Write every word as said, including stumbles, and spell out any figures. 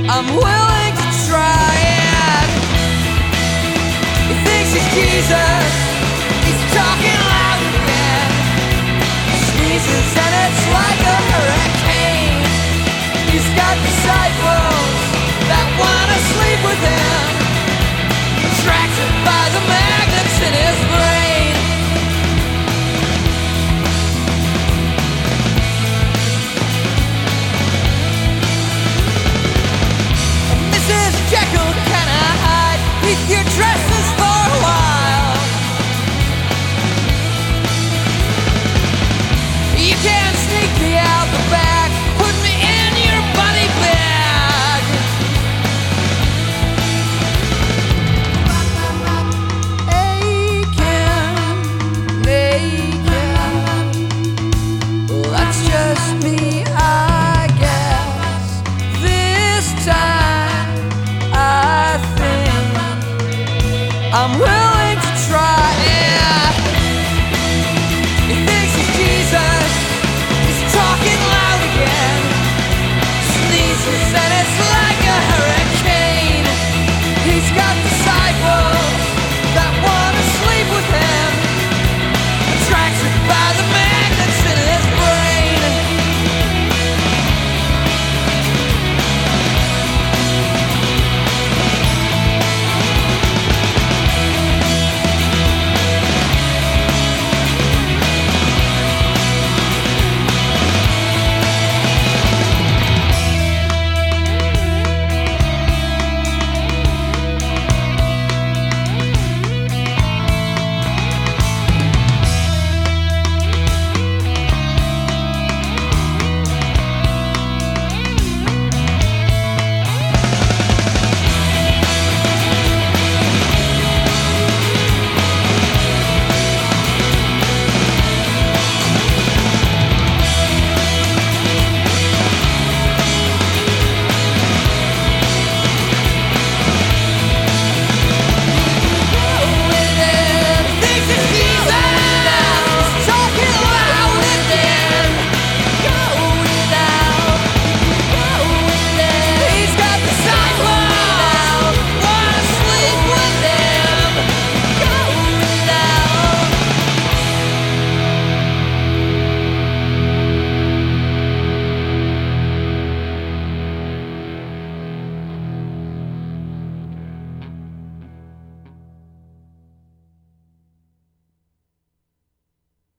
I'm willing to try it. He thinks he's Jesus, he's talking loud again. He sneezes and it's like a hurricane. He's got disciples that wanna sleep with him, attracted by the magnets in his brain. Missus Jekyll, can I hide with your dresses for a while? You can't sneak me out the back, put me in your body bag. Aching, aching, well, that's just me, I guess. This time I think I'm